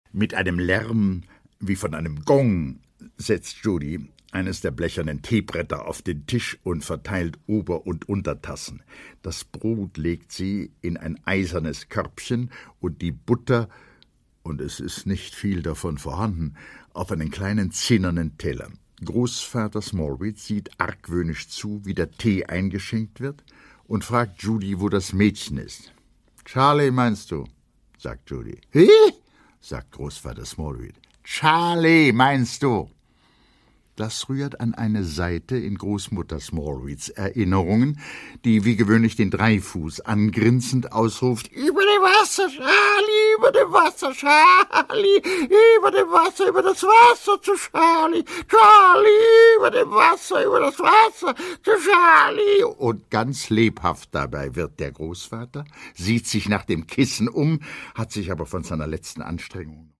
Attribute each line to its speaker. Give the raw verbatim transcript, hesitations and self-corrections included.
Speaker 1: Mit einem Lärm wie von einem Gong setzt Judy eines der blechernen Teebretter auf den Tisch und verteilt Ober- und Untertassen. Das Brot legt sie in ein eisernes Körbchen und die Butter, und es ist nicht viel davon vorhanden, auf einen kleinen zinnernen Teller. Großvater Smallweed sieht argwöhnisch zu, wie der Tee eingeschenkt wird, und fragt Judy, wo das Mädchen ist. »Charlie, meinst du?« sagt Judy. »Wie?« sagt Großvater Smallweed. »Charlie, meinst du?« Das rührt an eine Seite in Großmutter Smallweeds Erinnerungen, die wie gewöhnlich den Dreifuß angrinsend ausruft: »Über dem Wasser, Charlie, über dem Wasser, Charlie, über dem Wasser, über das Wasser zu Charlie, Charlie, über dem Wasser, über das Wasser zu Charlie.« Und ganz lebhaft dabei wird der Großvater, sieht sich nach dem Kissen um, hat sich aber von seiner letzten Anstrengung